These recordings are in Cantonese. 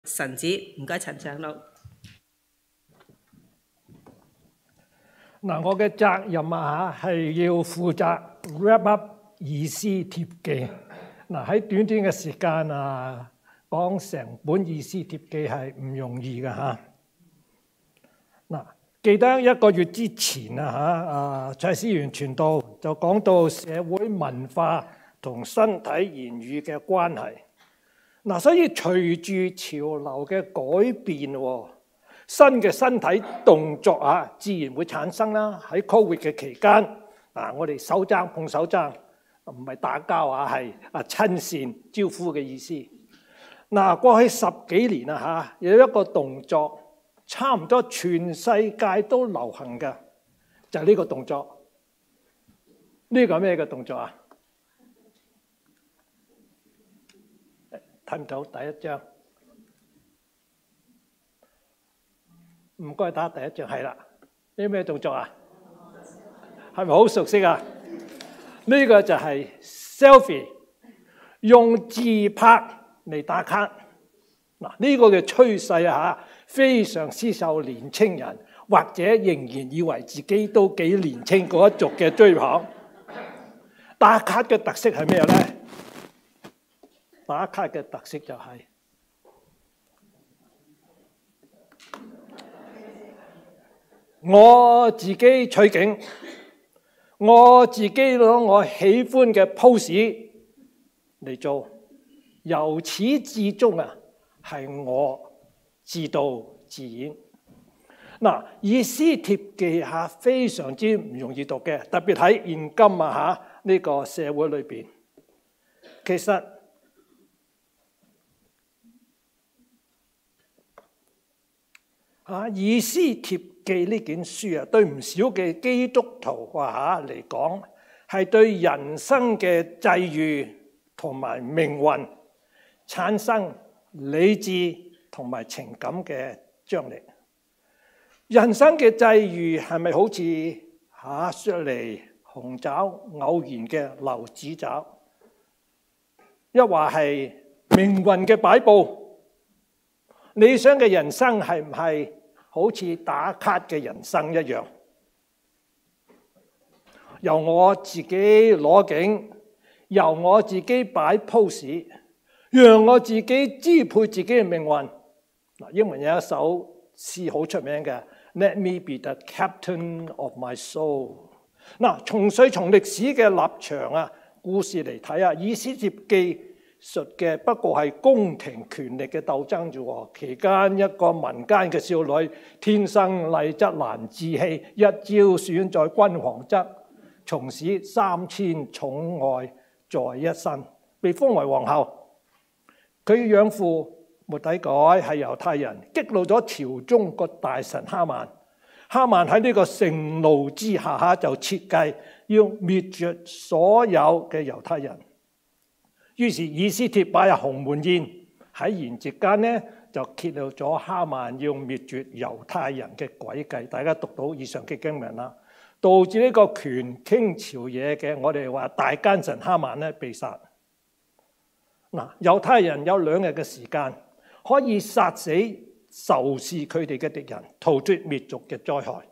神子，唔該陳長老。 嗱，我嘅責任啊係要負責 wrap up 以斯帖記。嗱，喺短短嘅時間啊，講成本以斯帖記係唔容易嘅嚇。嗱，記得一個月之前啊蔡思源傳道就講到社會文化同身體言語嘅關係。嗱，所以隨住潮流嘅改變，新嘅身體動作啊，自然會產生啦。喺 Covid 嘅期間，我哋手踭碰手踭，唔係打交啊，係親善招呼嘅意思。嗱，過去10幾年啊有一個動作，差唔多全世界都流行嘅，就係呢個動作。呢個係咩嘅動作啊？睇唔到第一張，唔該打第一張，係啦。呢咩動作啊？係咪好熟悉啊？呢個就係 selfie， 用自拍嚟打卡。嗱，呢個嘅趨勢啊，非常之受年青人或者仍然以為自己都幾年青嗰一族嘅追捧。打卡嘅特色係咩咧？打卡嘅特色就係我自己取景，我自己攞我喜歡嘅 pose 嚟做，由始至終啊係我自導自演。嗱，以斯帖記下非常之唔容易讀嘅，特別喺現今呢個社會裏邊，其實以斯帖記呢件書對唔少嘅基督徒嚟講，係對人生嘅際遇同埋命運產生理智同埋情感嘅張力。人生嘅際遇係咪好似雪梨紅爪偶然嘅流子爪，一話係命運嘅擺佈？理想嘅人生係唔係好似打卡嘅人生一樣？由我自己攞景，由我自己擺 pose， 讓我自己支配自己嘅命運。英文有一首詩好出名嘅 Let me be the captain of my soul。從歷史嘅立場故事嚟睇以斯帖記述嘅不過係宮廷權力嘅鬥爭啫。期間一個民間嘅少女，天生麗質難自棄，一朝選在君王側，從此3000寵愛在一身，被封為皇后。佢養父末底改係猶太人，激怒咗朝中個大臣哈曼。哈曼喺呢個盛怒之下就設計要滅絕所有嘅猶太人。於是以斯帖擺入鴻門宴，喺筵席間呢，就揭露咗哈曼要滅絕猶太人嘅詭計。大家讀到以上嘅經文啦，導致呢個權傾朝野嘅我哋話大奸臣哈曼呢被殺。猶太人有2日嘅時間可以殺死仇視佢哋嘅敵人，逃脫滅族嘅災害。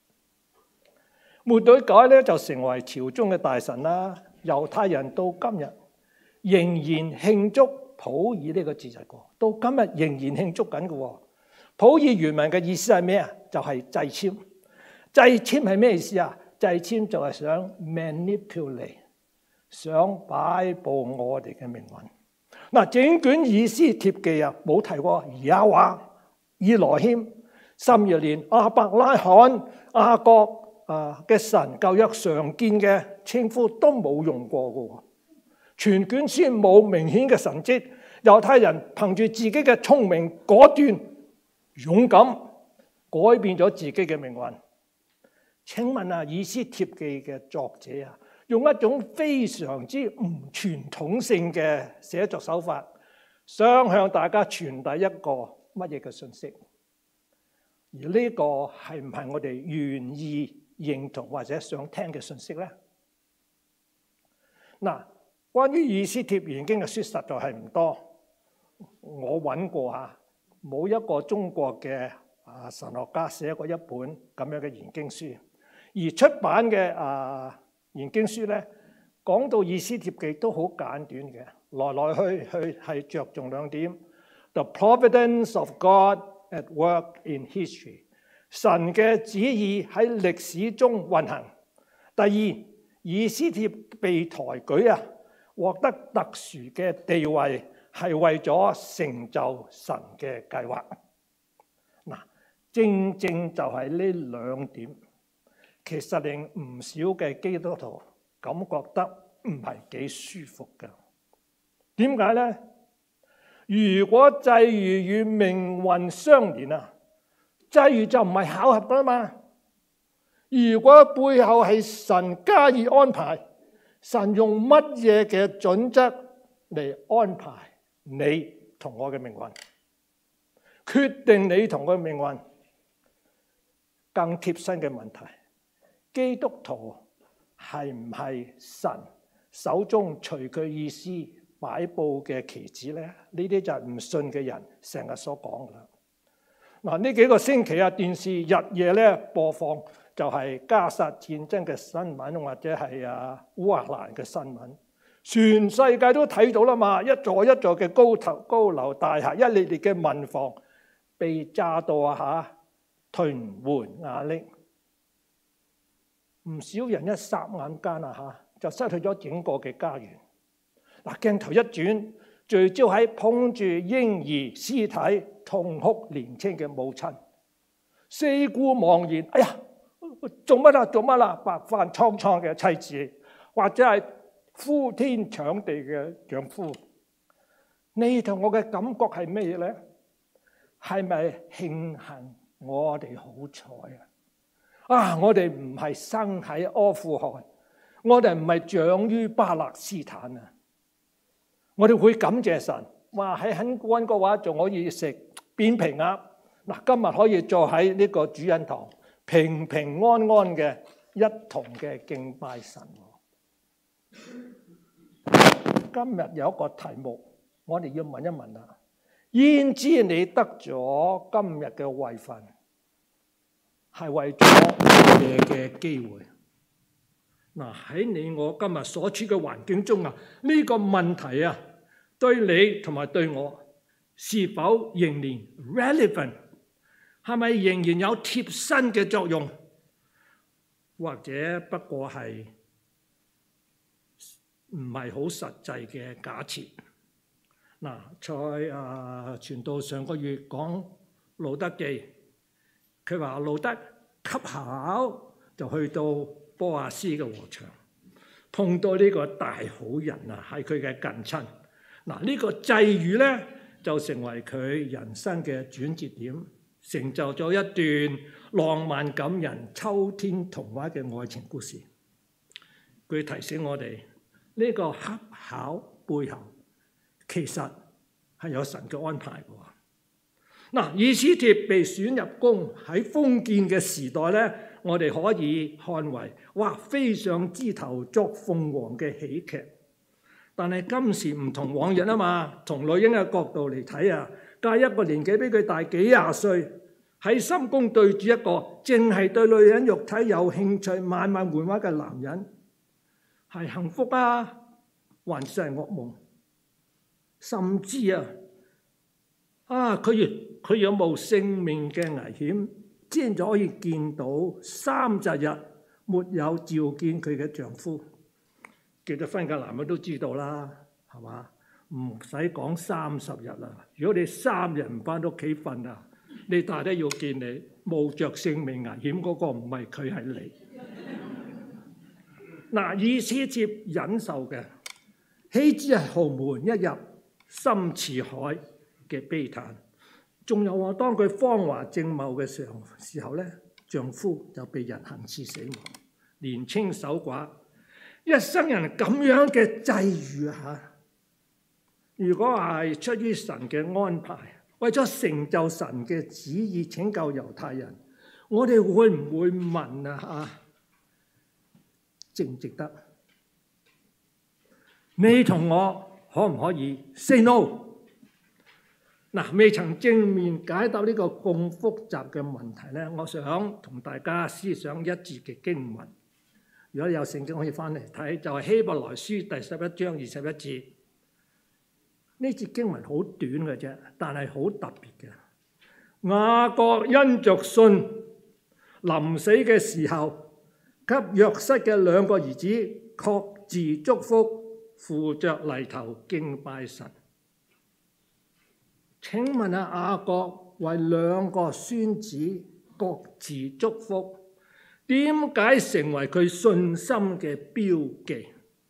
末底改呢就成為朝中嘅大臣啦。猶太人到今日仍然慶祝普珥呢個節日，到今日仍然慶祝緊嘅。普珥原文嘅意思係咩啊？就係掣籤。掣籤係咩意思啊？掣籤就係想 manipulate， 想擺佈我哋嘅命運。整卷以斯帖記冇提過耶和華、以羅謙，甚至連亞伯拉罕、雅各嘅神舊約常見嘅稱呼都冇用過嘅。全卷書冇明顯嘅神蹟，猶太人憑住自己嘅聰明、果斷、勇敢，改變咗自己嘅命運。請問以斯帖記嘅作者用一種非常之唔傳統性嘅寫作手法，想向大家傳遞一個乜嘢嘅信息？而呢個係唔係我哋願意認同或者想聽嘅信息呢？關於以斯帖研經嘅書實在係唔多，我揾過冇一個中國嘅神學家寫過一本咁樣嘅研經書，而出版嘅研經書咧，講到以斯帖記都好簡短嘅，來來去去係着重兩點 ：The providence of God at work in history， 神嘅旨意喺歷史中運行。第二，以斯帖被抬舉獲得特殊嘅地位，係為咗成就神嘅計劃。嗱，正正就係呢兩點，其實令唔少嘅基督徒感覺得唔係幾舒服㗎。點解呢？如果際遇與命運相連際遇就唔係巧合㗎啦嘛。如果背後係神加以安排，神用乜嘢嘅準則嚟安排你同我嘅命運，決定你同我嘅命運？更貼身嘅問題，基督徒係唔係神手中隨佢意思擺佈嘅棋子呢？呢啲就係唔信嘅人成日所講噶啦。嗱，呢幾個星期電視日夜咧播放就係加薩戰爭嘅新聞，或者係烏克蘭嘅新聞，全世界都睇到啦嘛。一座一座嘅高樓大廈，一列列嘅民房被炸到屯門瓦礫，唔少人一霎眼間就失去咗整個嘅家園。嗱，鏡頭一轉，聚焦喺捧住嬰兒屍體痛哭年青嘅母親，四顧茫然，哎呀，做乜啦？白髮蒼蒼嘅妻子，或者係呼天搶地嘅丈夫，你同我嘅感覺係咩嘢呢？係咪慶幸我哋好彩我哋唔係生喺阿富汗，我哋唔係長於巴勒斯坦我哋會感謝神，喺很溫哥華仲可以食扁皮鴨。嗱，今日可以坐喺呢個主恩堂，平平安安嘅一同嘅敬拜神。今日有一個題目，我哋要問一問焉知你得咗今日嘅位份，係為咗乜嘢嘅機會？嗱，喺你我今日所處嘅環境中呢個問題對你同埋對我是否仍然 relevant？ 係咪仍然有貼身嘅作用，或者不過係唔係好實際嘅假設？嗱，在傳道上個月講路德記，佢話路德恰巧就去到波亞斯嘅禾場，碰到呢個大好人係佢嘅近親。嗱，呢個際遇呢，就成為佢人生嘅轉折點，成就咗一段浪漫感人、秋天童話嘅愛情故事。佢提醒我哋呢個恰巧背後其實係有神嘅安排嘅。嗱，以斯帖被選入宮喺封建嘅時代呢，我哋可以看為飛上枝頭作鳳凰嘅喜劇。但係今時唔同往日嘛，從女人嘅角度嚟睇嫁一個年紀比佢大幾廿歲，喺深宮對住一個淨係對女人肉體有興趣、晚晚換畫嘅男人，係幸福還是係噩夢？甚至佢有冇性命嘅危險，先至可以見到30日沒有召見佢嘅丈夫。結咗婚嘅男人都知道啦，係嘛？唔使講30日啦。如果你3日唔返屋企瞓你大都要見你，冒着性命危險嗰個唔係佢，係你。嗱，以斯帖忍受嘅，豈止係豪門一入深似海嘅悲嘆，仲有當佢芳華正茂嘅時候咧，丈夫就被人行刺死亡，年青守寡。一生人咁樣嘅際遇如果係出於神嘅安排，為咗成就神嘅旨意，拯救猶太人，我哋會唔會問值唔值得？你同我可唔可以 say no？ 嗱，未曾正面解答呢個咁複雜嘅問題咧，我想同大家思想一節嘅經文。如果有聖經可以翻嚟睇，就係希伯來書第11章21節。呢節經文好短嘅啫，但係好特別嘅。雅各因着信，臨死嘅時候，給約瑟嘅兩個兒子各自祝福，扶着犁頭敬拜神。請問下雅各為兩個孫子各自祝福，點解成為佢信心嘅標記？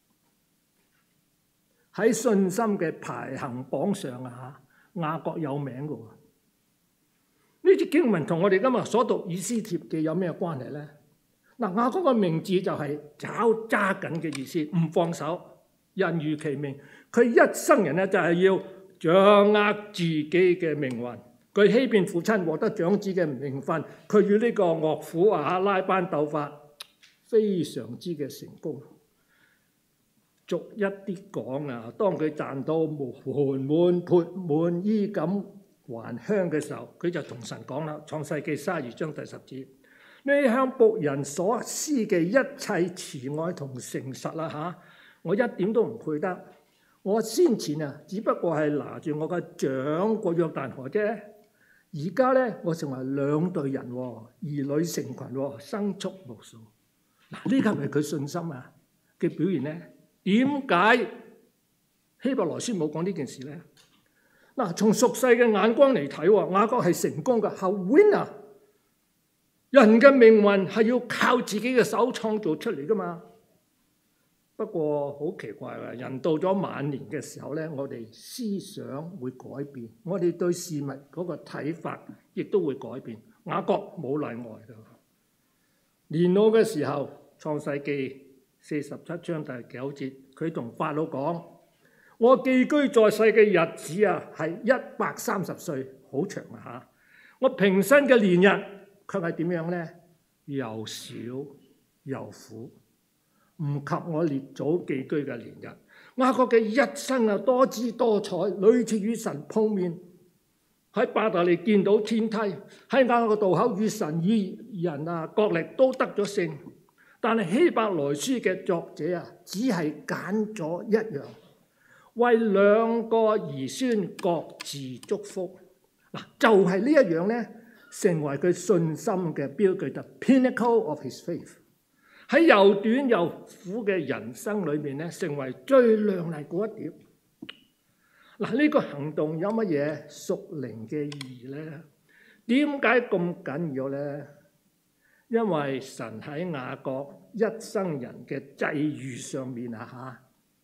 喺信心嘅排行榜上啊，雅各有名嘅喎。呢節經文同我哋今日所讀以斯帖記有咩關係呢？嗱，雅各個名字就係揸緊嘅意思，唔放手。人如其名，佢一生人咧就係要掌握自己嘅命運。佢欺騙父親，獲得長子嘅名分。佢與呢個岳父拉班鬥法，非常之嘅成功。逐一啲講啊，當佢賺到盆滿缽滿、衣錦還鄉嘅時候，佢就同神講啦，《創世記》32章第10節：你向僕人所施嘅一切慈愛同誠實啦嚇，我一點都唔配得。我先前啊，只不過係拿住我嘅杖過約旦河啫。而家咧，我成為2隊人，兒女成群，牲畜無數。嗱，呢個係咪佢信心啊嘅表現咧？點解希伯來書冇講呢件事咧？嗱，從俗世嘅眼光嚟睇，雅各係成功嘅，係 winner。人嘅命運係要靠自己嘅手創造出嚟噶嘛。不過好奇怪啊，人到咗晚年嘅時候咧，我哋思想會改變，我哋對事物嗰個睇法亦都會改變。雅各冇例外㗎。年老嘅時候，《創世記》47章第9節，佢同法老講：我寄居在世嘅日子啊，係130歲，好長啊嚇！我平生嘅年日卻係點樣呢？又少又苦，唔及我列祖寄居嘅年日。雅各嘅一生啊，多姿多彩，屢次與神碰面，喺伯特利見到天梯，喺雅各渡口與神與人角力都得咗勝。但係希伯來書嘅作者啊，只係揀咗一樣，為2個兒孫各自祝福。嗱，就係呢一樣咧，成為佢信心嘅標記，the pinnacle of his faith。喺又短又苦嘅人生裏面咧，成為最亮麗嗰一點。嗱，呢個行動有乜嘢屬靈嘅意義咧？點解咁緊要咧？因為神喺雅各一生人嘅際遇上面啊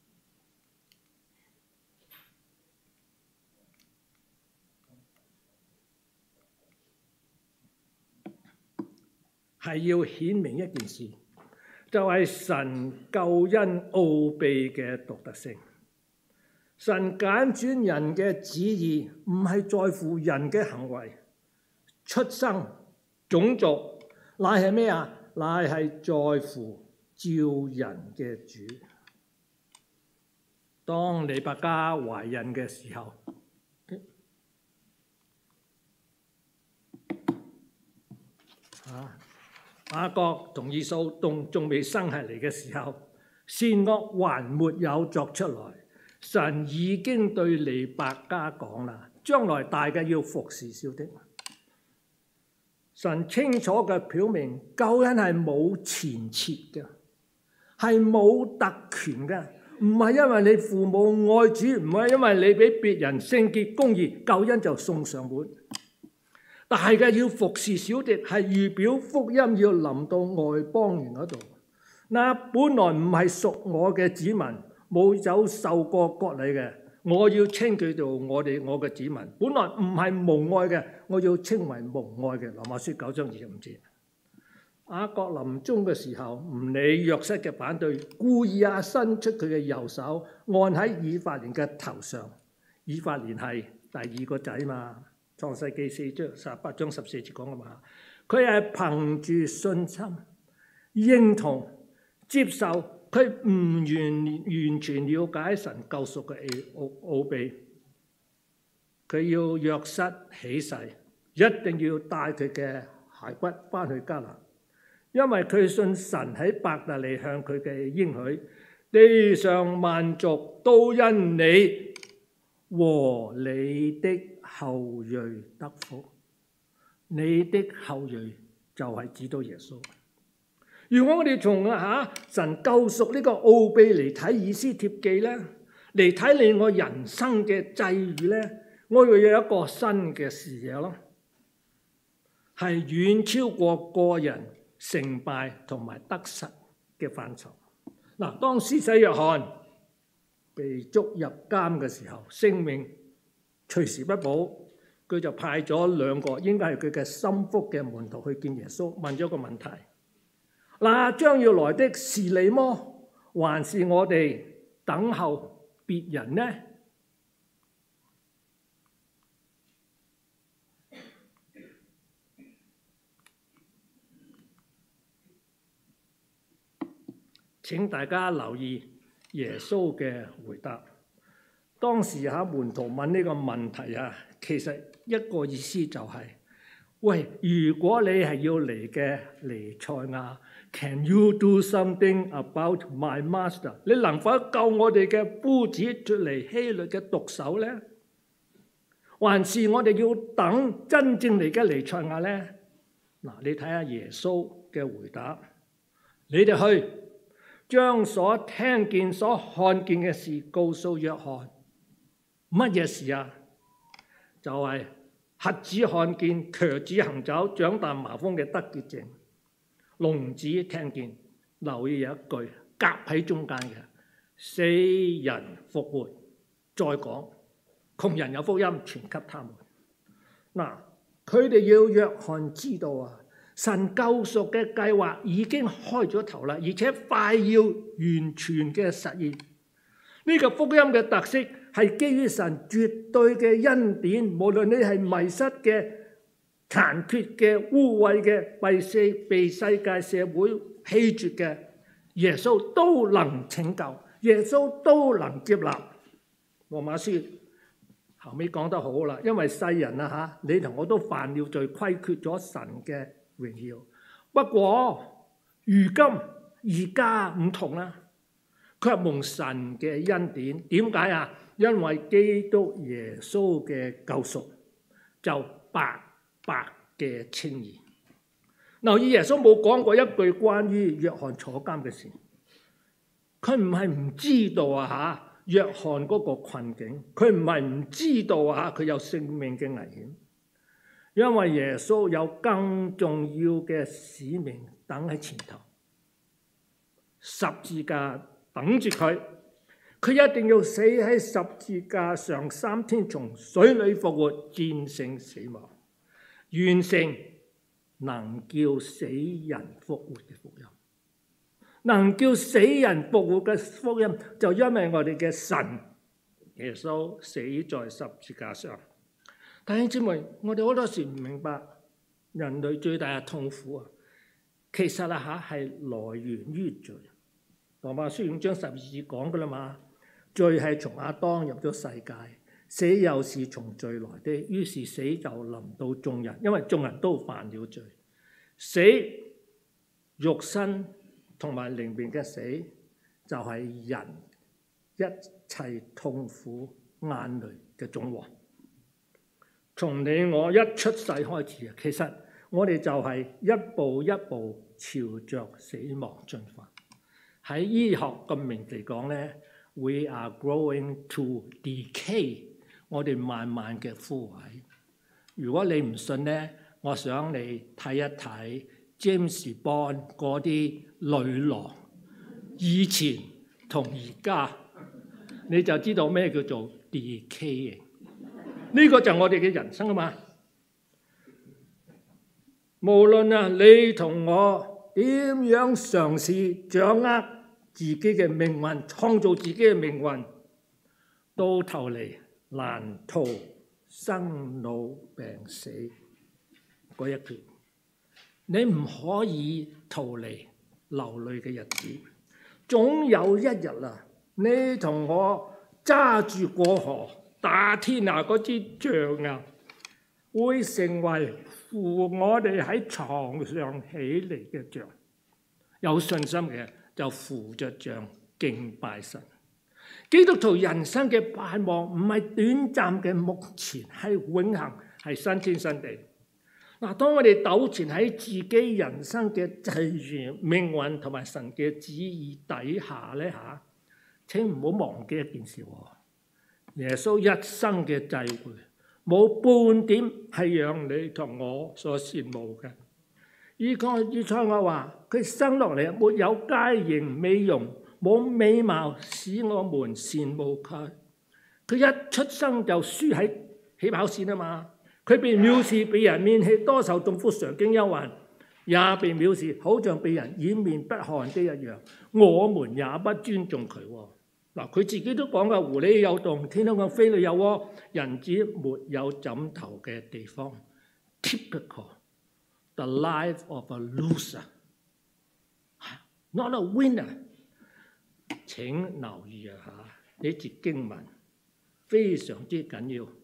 嚇，係要顯明一件事，就係神救恩奧秘嘅獨特性。神揀選人嘅旨意唔係在乎人嘅行為、出生、種族。乃係咩啊？乃係在乎召人嘅主。當利百加懷孕嘅時候，雅各同以掃仲未生下嚟嘅時候，善惡還沒有作出來，神已經對利百加講啦，將來大嘅要服侍小的。神清楚嘅表明，救恩係冇前設嘅，係冇特權嘅，唔係因為你父母愛主，唔係因為你比別人聖潔公義，救恩就送上門。大嘅要服侍小的，係預表福音要臨到外邦人嗰度。嗱，本來唔係屬我嘅子民，冇有受過割禮嘅，我要稱佢做我嘅子民。本來唔係蒙愛嘅，我要稱為蒙愛嘅。羅馬書9章25節。雅各臨終嘅時候，唔理約瑟嘅反對，故意伸出佢嘅右手，按喺以法蓮嘅頭上。以法蓮係第2個仔嘛，創世記18章14節講嘅嘛。佢係憑住信心認同接受。佢唔完全了解神救贖嘅奧秘， 佢要約瑟起誓，一定要帶佢嘅骸骨翻去迦南，因為佢信神喺伯特利向佢嘅應許，地上萬族都因你和你的後裔得福。你的後裔就係指到耶穌。如果我哋從神救贖呢個奧秘嚟睇以斯帖記咧，嚟睇你我人生嘅際遇咧，我會有一個新嘅視野咯，係遠超過個人成敗同埋得失嘅範疇。嗱，當施洗約翰被捉入監嘅時候，性命隨時不保，佢就派咗兩個應該係佢嘅心腹嘅門徒去見耶穌，問咗個問題：嗱，將要來的是你麼？還是我哋等候別人呢？請大家留意耶穌嘅回答。當時門徒問呢個問題其實一個意思就係：喂，如果你係要嚟嘅彌賽亞 ，Can you do something about my master？ 你能否救我哋嘅夫子脫離希律嘅毒手呢？還是我哋要等真正嚟嘅彌賽亞呢？嗱，你睇下耶穌嘅回答：你哋去，將所聽見、所看見嘅事告訴約翰。乜嘢事啊？就係瞎子看見、瘸子行走、長大麻風嘅得潔淨、聾子聽見。留意有一句夾喺中間嘅：死人復活。再講，窮人有福音傳給他們。嗱，佢哋要約翰知道神救贖嘅計劃已經開咗頭啦，而且快要完全嘅實現。呢個福音嘅特色係基於神絕對嘅恩典，無論你係迷失嘅、殘缺嘅、污穢嘅、被世界社會棄絕嘅，耶穌都能拯救，耶穌都能接納。羅馬書後尾講得好啦，因為世人你同我都犯了罪，虧缺咗神嘅榮耀。不過如今而家唔同啦，卻蒙神嘅恩典。點解？因為基督耶穌嘅救贖就白白嘅稱義。留意耶穌冇講過一句關於約翰坐監嘅事，佢唔係唔知道約翰嗰個困境，佢唔係唔知道佢有性命嘅危險，因為耶穌有更重要嘅使命等喺前頭，十字架等住佢，佢一定要死喺十字架上，3天從水裏復活，戰勝死亡，完成能叫死人復活嘅福音。能叫死人復活嘅福音，就因為我哋嘅神耶穌死在十字架上。弟兄姊妹，我哋好多時唔明白人類最大嘅痛苦其實係來源於罪。羅馬書5章12節講噶啦嘛，罪係從亞當入咗世界，死又是從罪來的，於是死就臨到眾人，因為眾人都犯了罪。死，肉身同埋靈命嘅死，就係人一切痛苦眼淚嘅總和。從你我一出世開始其實我哋就係一步一步朝着死亡進發。喺醫學嘅名嚟講咧 ，we are growing to decay， 我哋慢慢嘅枯萎。如果你唔信咧，我想你睇一睇 James Bond 嗰啲女郎，以前同而家，你就知道咩叫做 decay。呢個就係我哋嘅人生啊嘛。無論你同我點樣嘗試掌握自己嘅命運，創造自己嘅命運，到頭嚟難逃生老病死嗰一劫。你唔可以逃離流淚嘅日子，總有一日你同我揸住過河， 打天下嗰支仗啊，會成為扶我哋喺床上起嚟嘅杖。有信心嘅就扶着杖敬拜神。基督徒人生嘅盼望唔係短暫嘅目前，係永恆，係新天新地。嗱，當我哋糾纏喺自己人生嘅際遇、命運同埋神嘅旨意底下咧嚇，請唔好忘記一件事喎。耶穌一生嘅際會，冇半點係讓你同我所羨慕嘅。以賽亞話：佢生落嚟沒有佳形美容，冇美貌使我們羨慕佢。佢一出生就輸喺起跑線啊嘛！佢被藐視，被人面棄，多受痛苦，常經憂患，也被藐視，好像被人掩面不看的一樣。我們也不尊重佢。嗱，佢自己都講㗎，狐狸有洞，天空嘅飛鳥有窩，人子沒有枕頭嘅地方。Typical, the life of a loser, not a winner。請留意啊！呢節經文非常之緊要。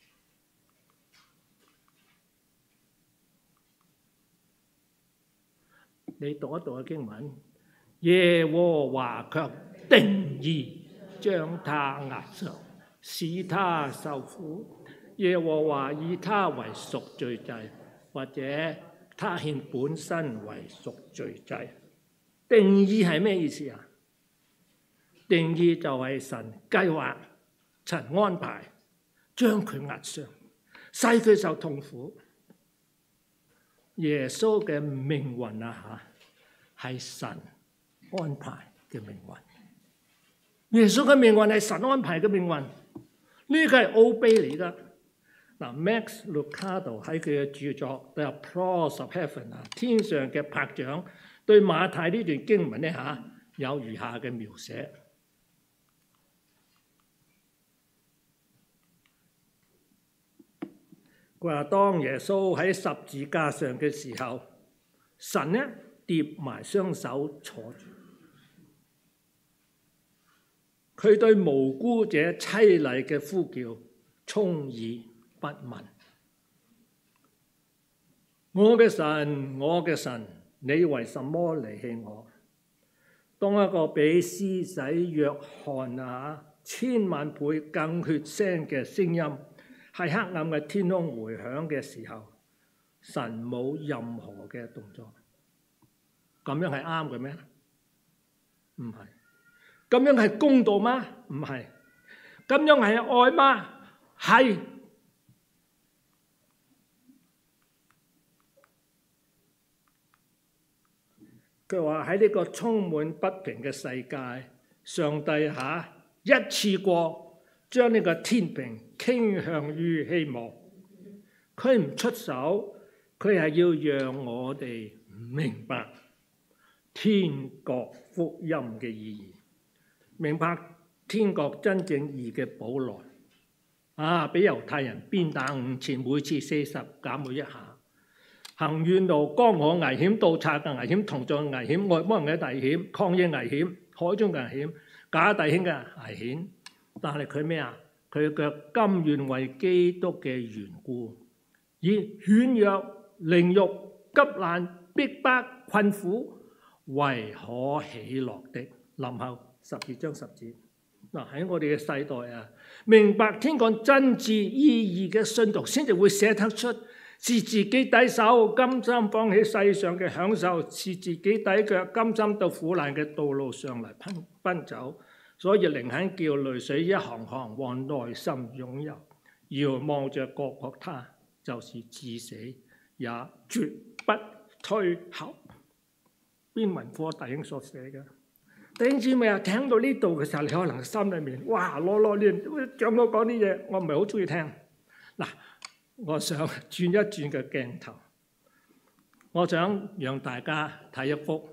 你讀一讀嘅經文，耶和華卻定意將他壓傷，使他受苦。耶和華以他為贖罪祭，或者他獻本身為贖罪祭。定意係咩意思啊？定意就係神計劃、神安排，將佢壓傷，使佢受痛苦。耶穌嘅命運啊嚇，係神安排嘅命運。耶穌嘅命運係神安排嘅命運，呢個係奧秘嚟㗎。嗱 ，Max Lucado 喺佢嘅著作《The Applause of Heaven》啊，天上嘅拍掌，對馬太呢段經文咧嚇有如下嘅描寫。佢話：當耶穌喺十字架上嘅時候，神呢疊埋雙手坐住，佢對無辜者淒厲嘅呼叫充耳不聞。我嘅神，我嘅神，你為什麼離棄我？當一個比施洗約翰千萬倍更血腥嘅聲音喺黑暗嘅天空迴響嘅時候，神冇任何嘅動作。咁樣係啱嘅咩？唔係。咁樣係公道嗎？唔係。咁樣係愛嗎？係。佢話喺呢個充滿不平嘅世界，上帝一次過將呢個天平傾向於希望。佢唔出手，佢係要讓我哋明白天國福音嘅意義，明白天國真正義嘅保羅俾猶太人鞭打5次，每次40減每一下。行遠路、江河危險、盜賊嘅危險、同族危險、外邦人嘅危險、曠野危險、海中嘅危險、假弟兄嘅危險。但係佢咩啊？佢腳甘願為基督嘅緣故，以軟弱、凌辱、急難、逼迫、困苦為可喜樂的。林後12章10節。嗱，喺我哋嘅世代明白天國真摯意義嘅信徒，先至會寫得出。是自己抵手，甘心放棄世上嘅享受；是自己抵腳，甘心到苦難嘅道路上嚟奔走。所以寧肯叫淚水一行行往內心湧入，遙望着各國他，就是至死也絕不退後。邊文科弟兄所寫嘅？弟兄姊妹啊，聽到呢度嘅時候，你可能心裏面哇囉囉攣，長老講啲嘢，我唔係好中意聽。嗱。我想轉一轉嘅鏡頭，我想讓大家睇一幅，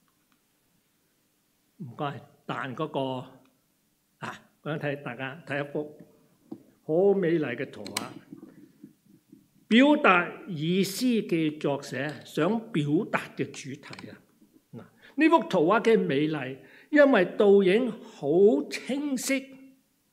唔該，彈嗰個我想大家睇一幅好美麗嘅圖畫，表達以斯嘅作者想表達嘅主題啊！嗱，呢幅圖畫嘅美麗，因為導影好清晰。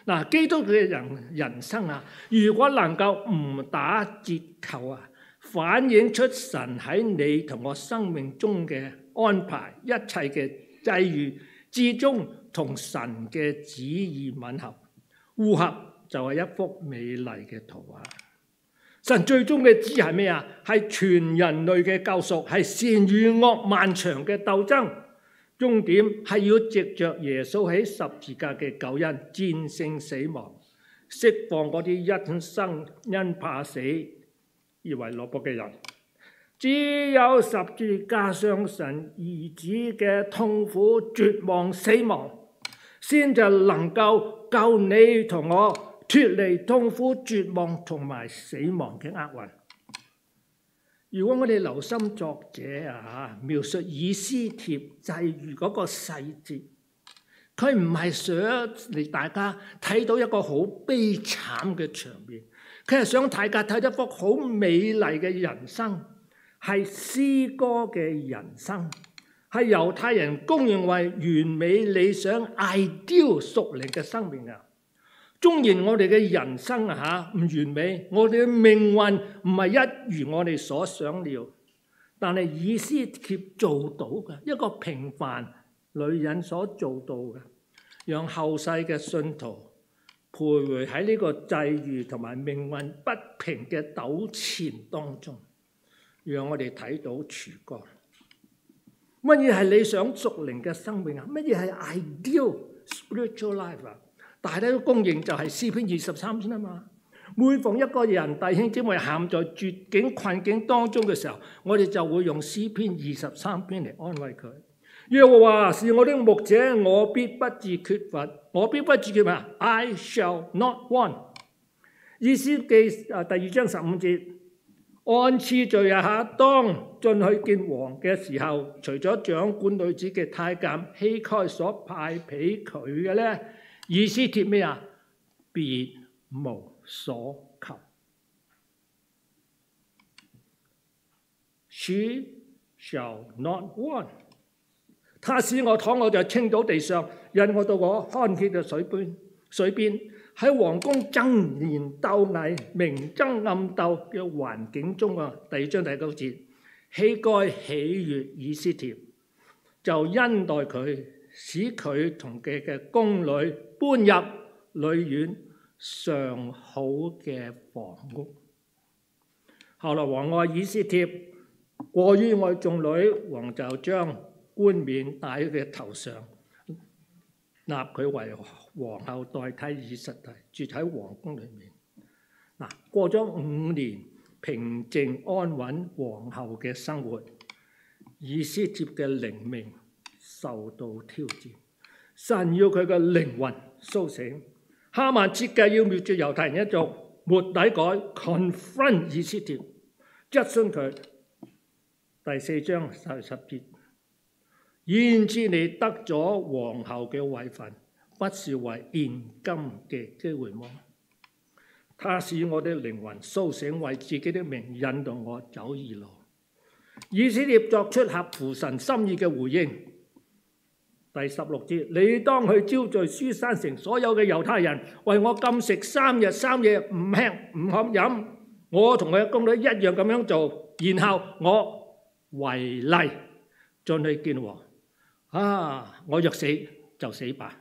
嗱，基督嘅人生啊，如果能夠唔打折扣啊，反映出神喺你同我生命中嘅安排，一切嘅際遇之中同神嘅旨意吻合，互合就係一幅美麗嘅圖畫。神最終嘅旨意係咩啊？係全人類嘅救贖，係善與惡漫長嘅鬥爭，終點係要藉着耶穌喺十字架嘅救恩戰勝死亡，釋放嗰啲一生因怕死而為落魄嘅人。只有十字架上神兒子嘅痛苦、絕望、死亡，先就能夠救你同我脫離痛苦、絕望同埋死亡嘅厄運。如果我哋留心作者描述以斯帖際遇嗰個細節，佢唔係想嚟大家睇到一個好悲慘嘅場面，佢係想大家睇一幅好美麗嘅人生，係詩歌嘅人生，係猶太人公認為完美理想 ideal 屬靈嘅生命啊！縱然我哋嘅人生唔完美，我哋嘅命運唔係一如我哋所想料，但係以斯帖做到嘅，一個平凡女人所做到嘅，讓後世嘅信徒徘徊喺呢個際遇同埋命運不平嘅糾纏當中，讓我哋睇到曙光。乜嘢係理想屬靈嘅生命啊？乜嘢係 ideal spiritual life 啊？大家都公認就係詩篇23篇啊嘛。每逢一個人弟兄姊妹陷在絕境困境當中嘅時候，我哋就會用詩篇23篇嚟安慰佢。耶和華是我的牧者，我必不致缺乏。我必不致缺乏。I shall not want。以斯記第2章15節，按次序當進去見王嘅時候，除咗掌管女子嘅太監希該所派俾佢嘅咧，以斯帖咩啊？別無所求。She shall not want。他使我躺臥在青草地上，引我到我看見嘅水邊，喺皇宮爭妍鬥藝、明爭暗鬥嘅環境中啊。第2章第9節，希該喜悅以斯帖，就恩待佢，使佢同佢嘅宮女搬入女院上好嘅房屋。後來王愛以斯帖，過於愛眾女，王就將冠冕戴喺佢頭上，立佢為皇后，代替以實提，住喺皇宮裏面。過咗5年平靜安穩皇后嘅生活，以斯帖嘅靈命受到挑戰，神要佢嘅靈魂甦醒。哈曼設計要滅絕猶太人一族，末底改 confront 以斯帖，質詢佢。第4章10節，焉知你得咗皇后嘅位份，不是為現今嘅機會麼？他使我的靈魂甦醒，為自己的名引導我走義路。以斯帖作出合乎神心意嘅回應。第16節，你當去招聚書珊城所有嘅猶太人，為我禁食3日3夜，唔吃唔喝飲。我同我嘅宮女一樣咁樣做，然後我違例進去見王。我若死就死吧。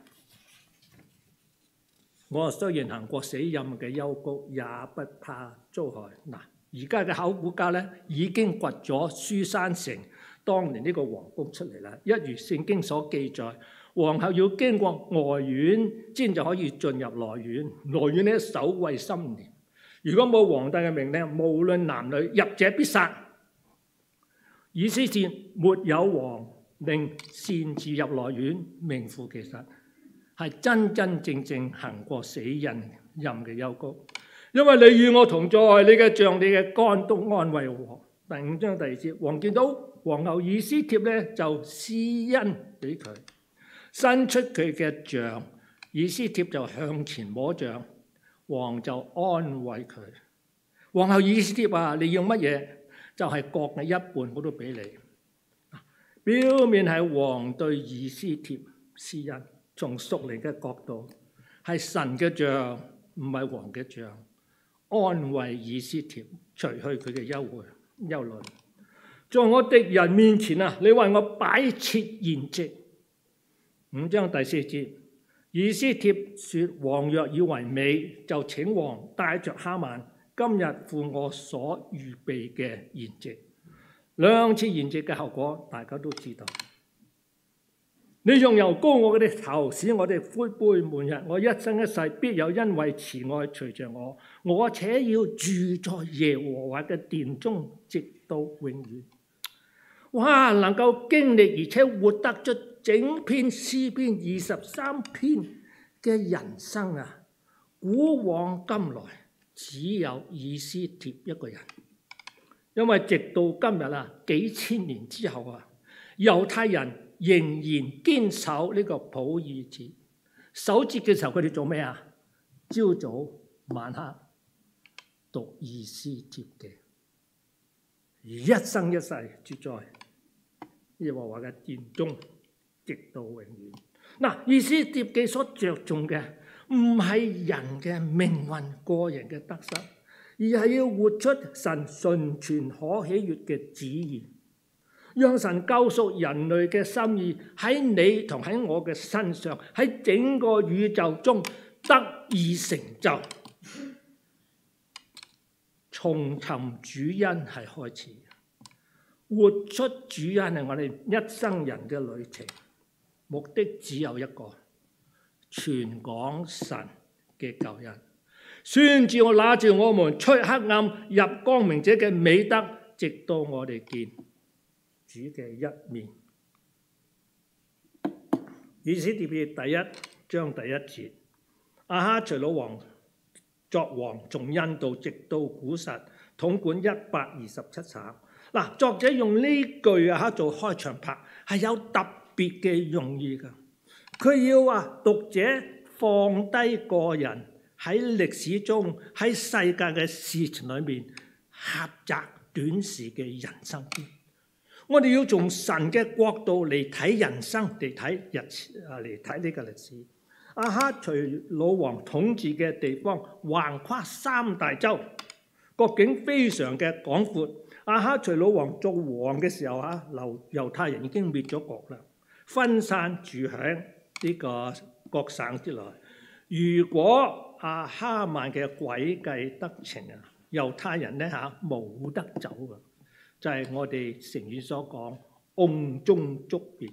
我雖然行過死蔭嘅幽谷，也不怕遭害。而家嘅考古家咧已經掘咗書珊城當年呢個皇宮出嚟啦。一如聖經所記載，皇后要經過外院先就可以進入內院。內院咧守衛森嚴，如果冇皇帝嘅命令，無論男女，入者必殺。以斯帖沒有王令擅自入內院，名副其實係真真正正行過死蔭嘅幽谷。因為你與我同在，你嘅杖、你嘅竿都安慰我。第5章第2節，王見到皇后以斯帖咧，就施恩俾佢，伸出佢嘅杖，以斯帖就向前摸杖，王就安慰佢。皇后以斯帖話：你要乜嘢？就係國嘅一半我都俾你。表面係王對以斯帖施恩，從屬靈嘅角度， 係神嘅杖，唔係王嘅杖，安慰以斯帖，除去佢嘅憂慮。在我敵人面前啊，你為我擺設筵席。5章第4節，以斯帖說：王若以為美，就請王帶着哈曼今日赴我所預備嘅筵席。2次筵席嘅後果，大家都知道。你用油膏我哋頭，使我哋灰杯滿溢。我一生一世必有恩惠慈愛隨着我，我且要住在耶和華嘅殿中，直到永遠。哇！能夠經歷而且活得出整篇詩篇23篇嘅人生啊，古往今來只有以斯帖一個人。因為直到今日啊，幾千年之後啊，猶太人仍然堅守呢個普珥節。守節嘅時候，佢哋做咩啊？朝早晚黑讀以斯帖記，一生一世住在耶和華嘅殿中，直到永遠。嗱，以斯帖記所着重嘅唔係人嘅命運、個人嘅得失，而係要活出神純全可喜悅嘅旨意，讓神救贖人類嘅心意喺你同喺我嘅身上，喺整個宇宙中得以成就。從尋主恩係開始，活出主恩係我哋一生人嘅旅程，目的只有一個：傳講神嘅救恩，宣召我拿住我們出黑暗入光明者嘅美德，直到我哋見主嘅一面。以斯帖記第1章第1節，亞哈隨魯王作王，從印度直到古實，統管127省。嗱，作者用呢句啊做開場白，係有特別嘅用意㗎。佢要話讀者放低個人喺歷史中喺世界嘅事情裏面狹窄短視嘅人生觀。我哋要從神嘅角度嚟睇人生，嚟睇呢個歷史。亞哈隨魯王統治嘅地方橫跨3大洲，國境非常嘅廣闊。亞哈隨魯王做王嘅時候啊，猶太人已經滅咗國啦，分散住喺呢個各省之內。如果哈曼嘅詭計得逞啊，猶太人咧冇得走噶，就係我哋成語所講甕中捉鱉。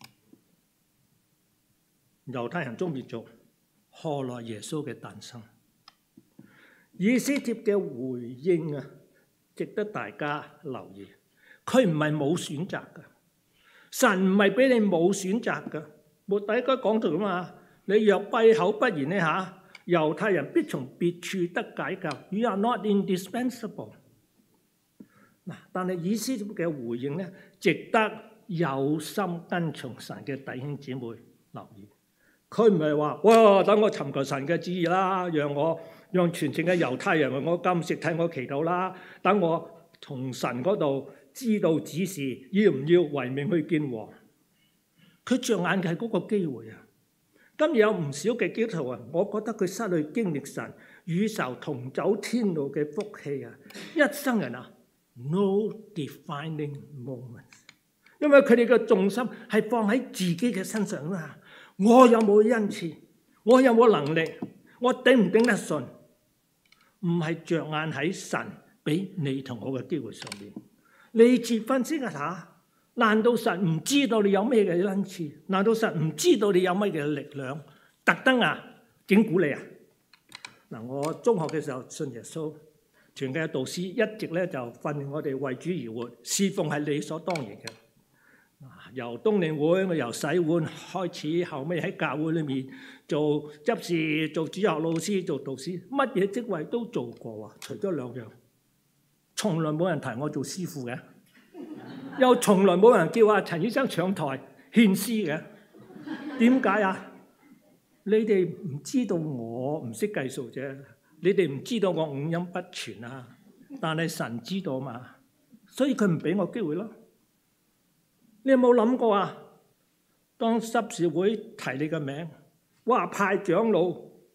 猶太人中滅族，何來耶穌嘅誕生？以斯帖嘅回應啊，值得大家留意。佢唔係冇選擇噶，神唔係俾你冇選擇噶。末底改講到咁嘛，你若閉口不言呢猶太人必從別處得解救。You are not indispensable。但係以斯帖嘅回應呢，值得有心跟從神嘅弟兄姊妹留意。佢唔係話哇，等我尋求神嘅旨意啦，讓全城嘅猶太人為我禁食替我祈禱啦，等我從神嗰度知道指示，要唔要違命去見王？佢着眼嘅係嗰個機會啊！今日有唔少嘅基督徒啊，我覺得佢失去經歷神與仇同走天路嘅福氣啊！一生人啊 ，no defining moment， 因為佢哋嘅重心係放喺自己嘅身上啊！我有冇恩賜？我有冇能力？我頂唔頂得順？唔係着眼喺神俾你同我嘅機會上面。你自分析一下，難道神唔知道你有咩嘅恩賜？難道神唔知道你有咩嘅力量？特登整蠱你啊！嗱，我中學嘅時候信耶穌，傳嘅導師一直咧就訓練我哋為主而活，侍奉係理所當然嘅。由冬令會，我由洗碗開始，後尾喺教會裏面做執事、做主日老師、做導師，乜嘢職位都做過啊！除咗2樣，從來冇人提我做師傅嘅，又從來冇人叫陳醫生上台獻詩嘅。點解啊？你哋唔知道我唔識計數啫，你哋唔知道我五音不全啊，但係神知道嘛，所以佢唔俾我機會咯。你有冇諗過啊？當執事會提你嘅名，哇，派長老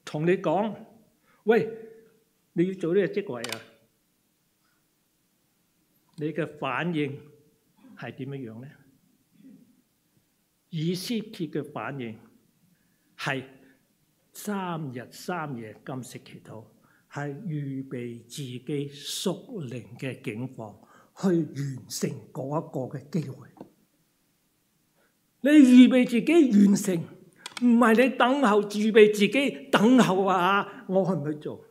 同你講，喂，你要做呢個職位啊，你嘅反應係點樣樣咧？以斯帖嘅反應係3日3夜禁食祈禱，係預備自己屬靈嘅境況去完成嗰一個嘅機會。你預備自己完成，唔係你等候預備自己等候啊！我去唔去做？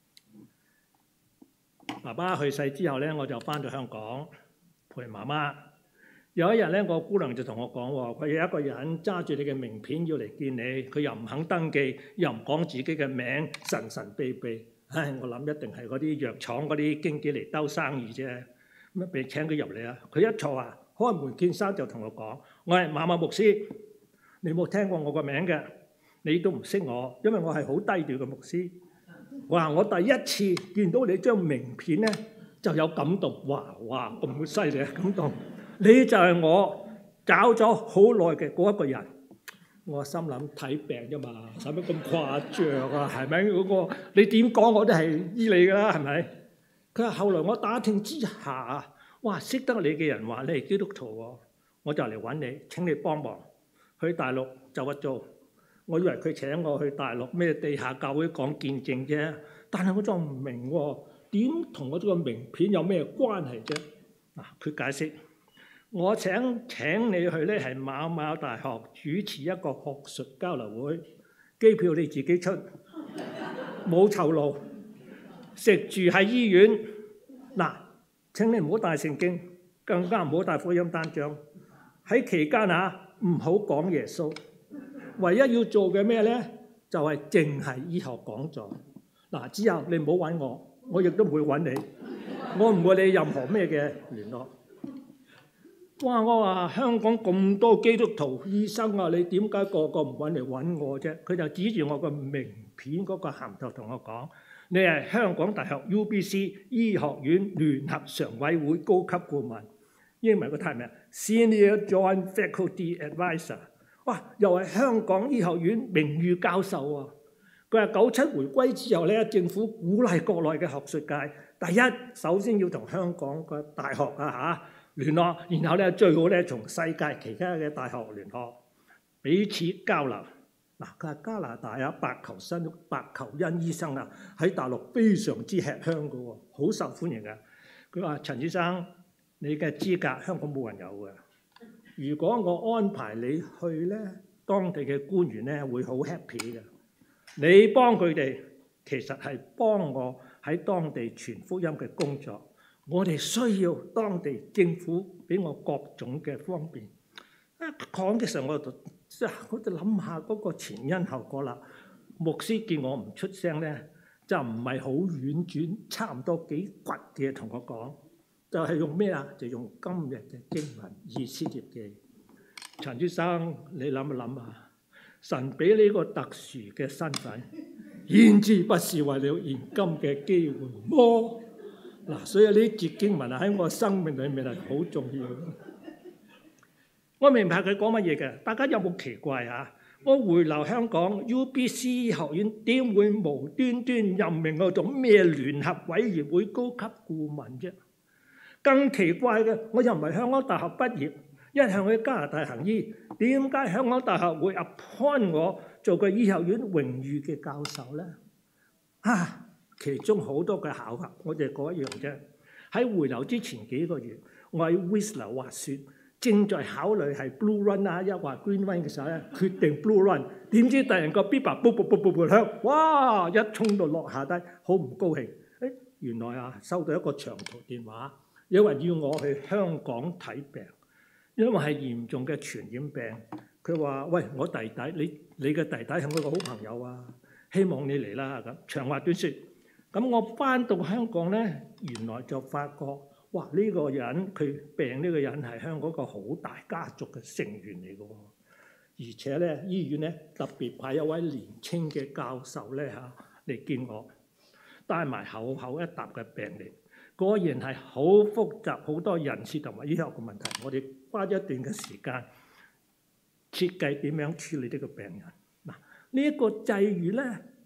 爸爸去世之後咧，我就翻到香港陪媽媽。有一日咧，個姑娘就同我講喎，佢有一個人揸住你嘅名片要嚟見你，佢又唔肯登記，又唔講自己嘅名，神神秘秘。唉，我諗一定係嗰啲藥廠嗰啲經紀嚟兜生意啫。咁啊，俾請佢入嚟啊！佢一坐啊，開門見山就同我講：我係馬馬牧師，你冇聽過我個名嘅，你都唔識我，因為我係好低調嘅牧師。哇！我第一次見到你張名片咧，就有感動。哇咁犀利啊！感動，你就係我找咗好耐嘅嗰一個人。我心諗睇病啫嘛，使乜咁誇張啊？係咪嗰個？你點講我都係醫你㗎啦，係咪？佢話後來我打聽之下，哇！識得你嘅人話你係基督徒喎，我就嚟揾你，請你幫忙去大陸就一做。我以為佢請我去大陸咩地下教會講見證啫，但係我就唔明喎，點同我呢個名片有咩關係啫？嗱，佢解釋，我請你去咧係某某大學主持一個學術交流會，機票你自己出，冇酬勞，食住喺醫院。嗱，請你唔好帶聖經，更加唔好帶福音單張。喺期間唔好講耶穌。唯一要做嘅咩咧，就係淨係醫學講座。嗱，之後你唔好揾我，我亦都唔會揾你，我唔會理任何咩嘅聯絡。哇！我話香港咁多基督徒醫生啊，你點解個個唔揾嚟揾我啫？佢就指住我個名片嗰個銜頭同我講：你係香港大學 UBC 醫學院聯合常委會高級顧問，英文個題名 Senior Joint Faculty Advisor。哇！又係香港醫學院名譽教授喎。佢話97回歸之後咧，政府鼓勵國內嘅學術界，第一首先要同香港嘅大學聯絡，然後咧最好咧從世界其他嘅大學聯絡，彼此交流。嗱，佢話加拿大白求恩醫生喺大陸非常之吃香嘅喎，好受歡迎嘅。佢話陳先生，你嘅資格香港冇人有嘅。如果我安排你去咧，當地嘅官員咧會好 happy 嘅。你幫佢哋，其實係幫我喺當地傳福音嘅工作。我哋需要當地政府俾我各種嘅方便。講嘅時候我就諗下嗰個前因後果啦。牧師見我唔出聲咧，就唔係好婉轉，差唔多幾倔嘅同我講。就係用咩啊？就用今日嘅經文《以斯帖記》。陳先生，你諗一諗啊！神俾你個特殊嘅身份，焉知不是為了現今嘅機會麼？嗱，所以呢節經文喺我生命裏面係好重要。我明白佢講乜嘢嘅，大家有冇奇怪啊？我回流香港 UBC 學院點會無端端任命我做咩聯合委員會高級顧問啫？更奇怪嘅，我又唔係香港大學畢業，一向去加拿大行醫，點解香港大學會 appoint 我做個醫學院榮譽嘅教授咧？其中好多嘅考核，我哋講一樣啫。喺回流之前幾個月，我喺 Whistler 滑雪，正在考慮係 Blue Run 抑或 Green Run 嘅時候咧，決定 Blue Run。點知突然個 Biba 啵啵啵啵啵響，哇！一衝到落下低，好唔高興。原來收到一個長途電話。有人要我去香港睇病，因為係嚴重嘅傳染病。佢話：喂，我弟弟，你嘅弟弟係我個好朋友啊，希望你嚟啦咁。長話短説，咁我翻到香港咧，原來就發覺，哇！呢個人佢病呢個人係香港一個好大家族嘅成員嚟嘅喎，而且咧醫院咧特別派一位年青嘅教授咧嚟見我，帶埋厚厚一沓嘅病歷。果然係好複雜，好多人事同埋醫學嘅問題。我哋花咗一段嘅時間設計點樣處理呢個病人。嗱，呢一個際遇咧，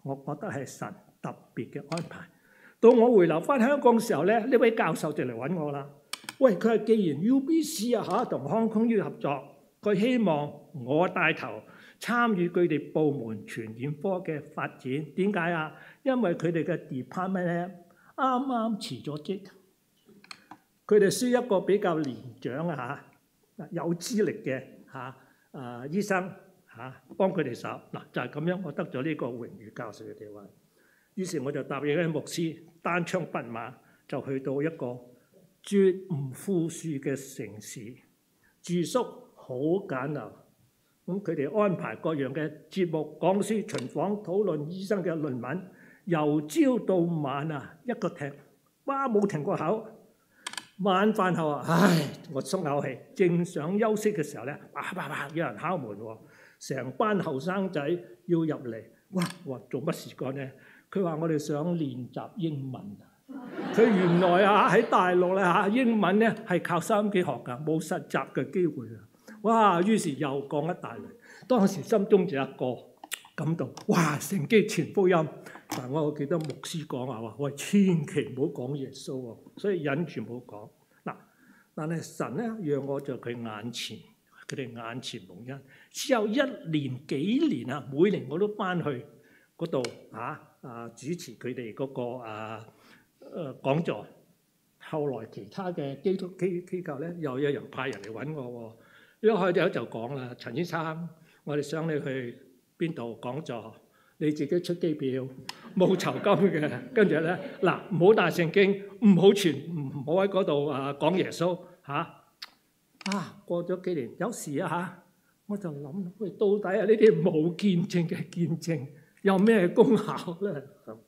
我覺得係神特別嘅安排。到我回流翻香港嘅時候咧，呢位教授就嚟揾我啦。喂，佢話既然 UBC 同康空醫合作，佢希望我帶頭參與佢哋部門傳染科嘅發展。點解啊？因為佢哋嘅 department 咧啱啱辭咗職，佢哋需要一個比較年長有資歷嘅醫生幫佢哋手。嗱，就係咁樣，我得咗呢個榮譽教授嘅地位。於是我就答應啲牧師，單槍匹馬就去到一個絕唔富庶嘅城市，住宿好簡陋。咁佢哋安排各樣嘅節目、講書、巡訪、討論醫生嘅論文，由朝到晚一個踢，哇冇停過口。晚飯後我鬆口氣，正想休息嘅時候咧，有人敲門喎，成班後生仔要入嚟。哇！我話做乜事幹咧？佢話我哋想練習英文。佢原來喺大陸咧英文咧係靠收音機學㗎，冇實習嘅機會啊！哇！於是又講一大輪，當時心中就一個感動，哇！乘機傳福音。但我記得牧師講話，喂，千祈唔好講耶穌喎，所以忍住冇講。嗱，但係神咧讓我在佢哋眼前蒙恩，之後一年幾年每年我都翻去嗰度主持佢哋嗰個講座。後來其他嘅基督機構咧，又有人派人嚟揾我喎。一開頭就講啦，陳先生，我哋想你去邊度講座，你自己出機票，冇酬金嘅。跟住咧，嗱，唔好帶聖經，唔好喺嗰度講耶穌過咗幾年，有時我就諗，喂，到底呢啲冇見證嘅見證有咩功效咧？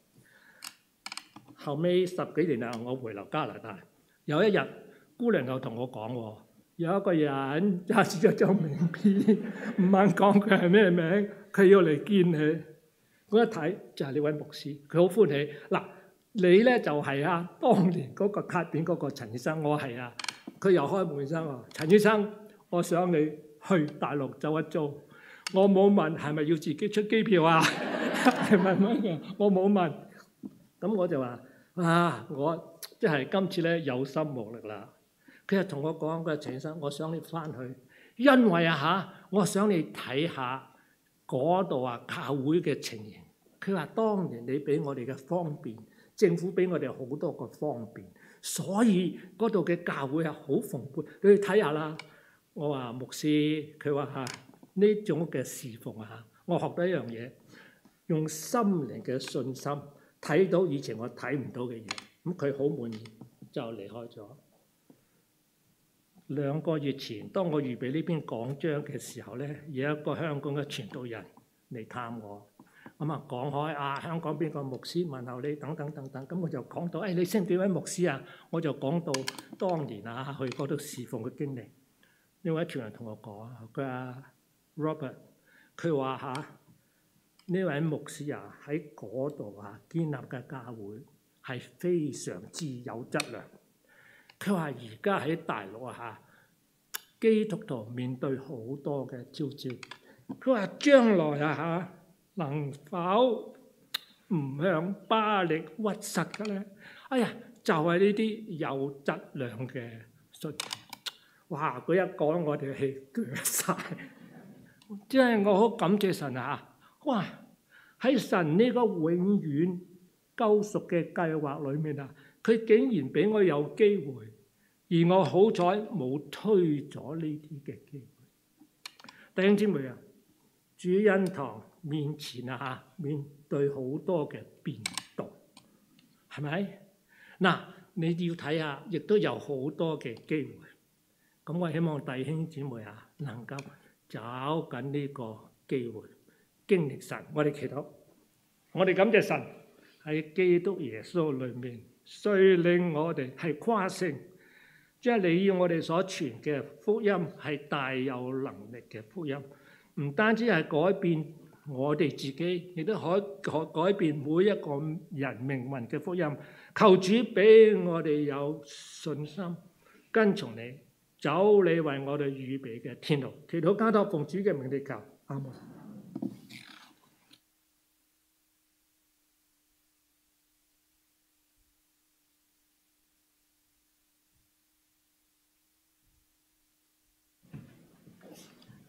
後尾10幾年我回流加拿大，有一日姑娘又同我講，有一個人揸住一張名片，唔肯講佢係咩名，佢要嚟見你。我一睇就係呢位牧師，佢好歡喜。嗱，你咧就係當年嗰個卡片嗰個陳醫生，我係佢又開門生喎，陳醫生，我想你去大陸走一遭。我冇問係咪要自己出機票係咪乜嘅？我冇問。咁我就話我即係今次咧有心無力啦。佢又同我講，佢話陳醫生，我想你翻去，因為我想你睇下嗰度教會嘅情形。佢話當年你俾我哋嘅方便，政府俾我哋好多個方便，所以嗰度嘅教會係好蓬勃。你去睇下啦。我話牧師，佢話呢種嘅侍奉我學到一樣嘢，用心靈嘅信心睇到以前我睇唔到嘅嘢。咁佢好滿意，就離開咗。2個月前，當我預備呢篇講章嘅時候咧，有一個香港嘅傳道人嚟探我，咁講開香港邊個牧師問候你等等等等，咁我就講到，你識幾位牧師我就講到當年去嗰度侍奉嘅經歷。呢位傳人同我講，佢話 Robert， 佢話呢位牧師喺嗰度建立嘅教會係非常之有質量。佢話而家喺大陸基督徒面對好多嘅招招。佢話將來能否唔向巴力屈膝嘅咧？就係呢啲有質量嘅信徒。哇！佢一講我哋氣腳晒，即係我好感謝神哇！喺神呢個永遠救贖嘅計劃裏面佢竟然俾我有機會，而我好彩冇推咗呢啲嘅機會。弟兄姊妹主恩堂面前面對好多嘅變動，係咪？嗱，你要睇下，亦都有好多嘅機會。咁我希望弟兄姊妹能夠找緊呢個機會，經歷神。我哋祈禱，我哋感謝神喺基督耶穌裏面，雖令我哋係誇勝，即係你要我哋所傳嘅福音係大有能力嘅福音，唔單止係改變我哋自己，亦都可改變每一個人命運嘅福音。求主俾我哋有信心跟從你，走你為我哋預備嘅天路。祈禱交託奉主嘅名嚟求，阿門。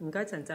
唔該陳澤。